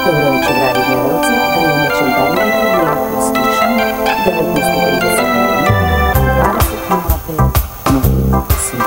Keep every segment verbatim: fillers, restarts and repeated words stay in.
Dobro večer, dragi gledalci. Vrijeme će udavljati vijek ustišan, devetnaest trideset dvadeset minuta, novi svima.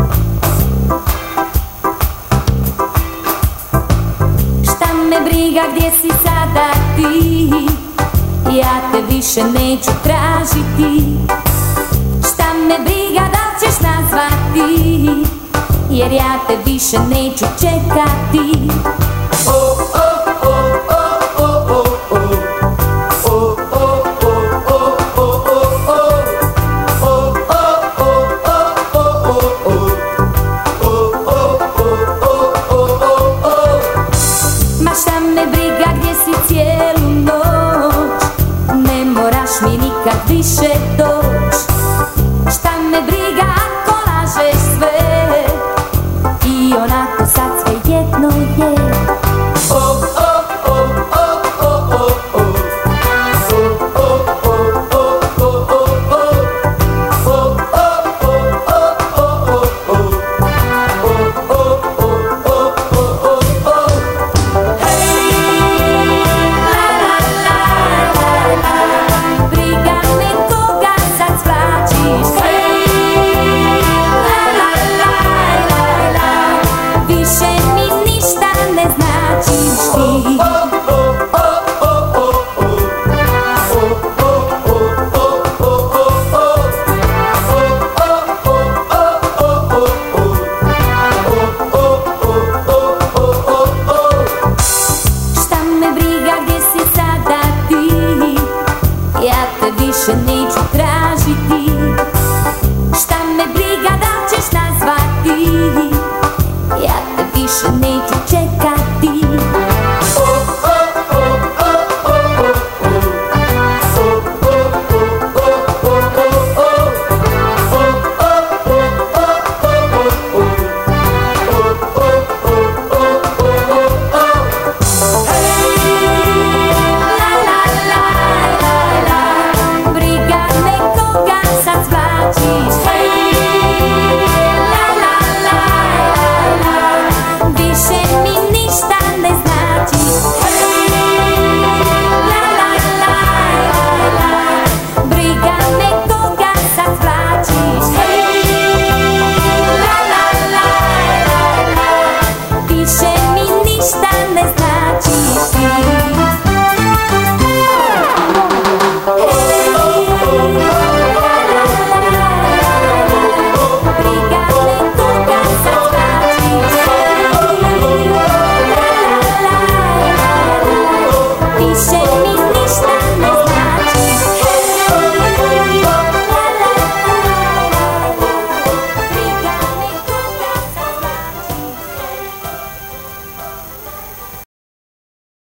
Šta me briga gdje si sada ti, ja te više neću tražiti. Šta me briga da ćeš nazvati, jer ja te više neću čekati. Oh, oh, oh, oh, oh, oh, oh. Oh, oh, oh, oh, oh, oh, oh. Oh, oh, oh, oh, oh, oh, oh. Oh, oh, oh, oh, oh, oh. Ma šta me briga gdje si cijelu noć, ne moraš mi nikad više doć. Šta me briga ako lažeš sve, i onako sad sve jedno je. Oh, oh, oh, oh, oh, oh, oh. Oh, oh, oh, oh, oh, oh, oh. Oh, oh, oh, oh, oh, oh, oh. Oh, oh, oh, oh, oh, oh. Hej, la, la, la, la, la. Briga me koga sad svlačiš. Hej, la, la, la, la, la. Više mi ništa ne značiš ti. Šta me briga gdje si sada ti, ja te više neću tražiti. Šta me briga da ćeš nazvati, ja te više neću čekati.